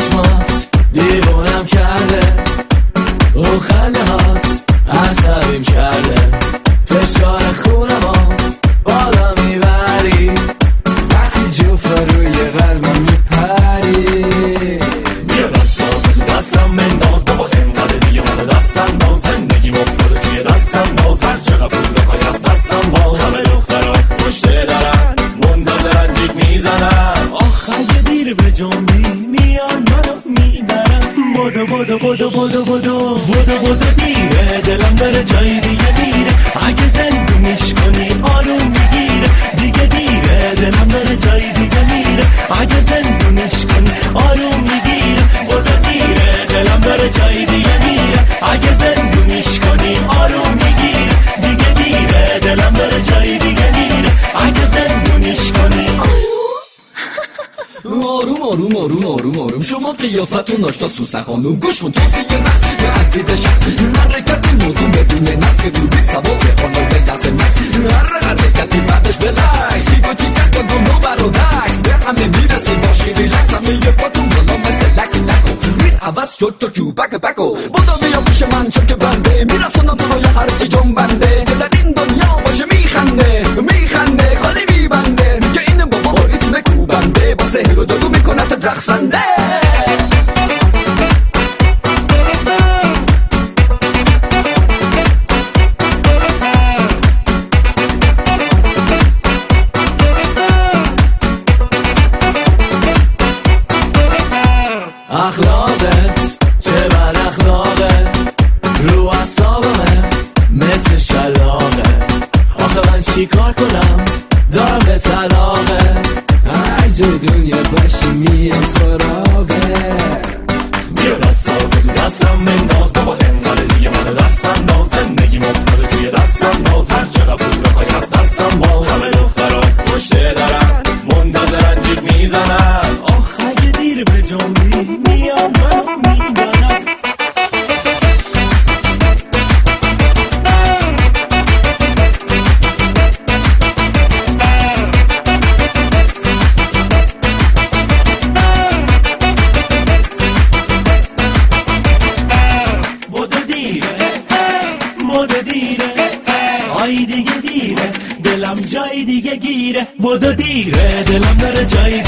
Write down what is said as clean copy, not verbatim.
چشمات دیوونم کرده و خنده هات عصبیم کرده فشار خونمو بالا میبری وقتی جوفا روی قلبم میپری بیا دستاتو تو دستم منداز بابا انقدر دیگه منو دستم باز زندگی مفتاده توی دستم باز هر چقدر پول بخوای از دستم باز همه دخترا پشت درن منتظرن جیک میزنن آخ اگه دیر به جنبی میان منو میبرن بدو بدو بدو بدو بدو بدو بدو دیره دلم داره جای دیگه میره اگه زندونش کنی آروم میگیره دیگه دیره دلم داره جای دیگه میره اگه زندونش کنی آروم میگیره بدو دیره دلم داره جای دیگه میره اگه زندونش کنی آروم میگیره دیگه دیره دلم داره جای دیگه میره اگه زندونش کنی آروم آروم آروم آروم آروم شما قیافتون ناشتا سوسن خانوم گوش کن توصیه نفس به عزیز شخص حرکتی موضوع بدون نفس که دوربین سوار حالا به دست مکس هر حرکتی بعدش بلکس چیگو چیکس کن دونو برادکس به همه میرسی باشی ریلکس همه یه پاتون بالا مثل لکی لکو ریز عوض شد تو چو بک بکو بودو بیا پیش من چون که بنده میرسونم تو روی هرچی جنبنده که در این دنیا باشه میخنده میخنده خالی میبنده میگه این بابا با ریتم کوبنده با سهل و جادو میکنت رقصنده اخلاقت چه بد اخلاقه رو اعصابمه مثل شلاقه آخه من چی کار کنم دارم به طلاقه هر جای دنیا باشی میام سراغه بیا دستاتو تو دستم منداز بابا انقدر دیگه منو دستم باز زندگی مفتاده توی دستم باز هر چقدر پول بخوای از دستم باز همه دخترا پشت درن منتظرن جیک میزنن آخ اگه دیر به جنبی میام منو میبرن آی دیگه دیره دلم جای دیگه گیره بدو دیره دلم داره جای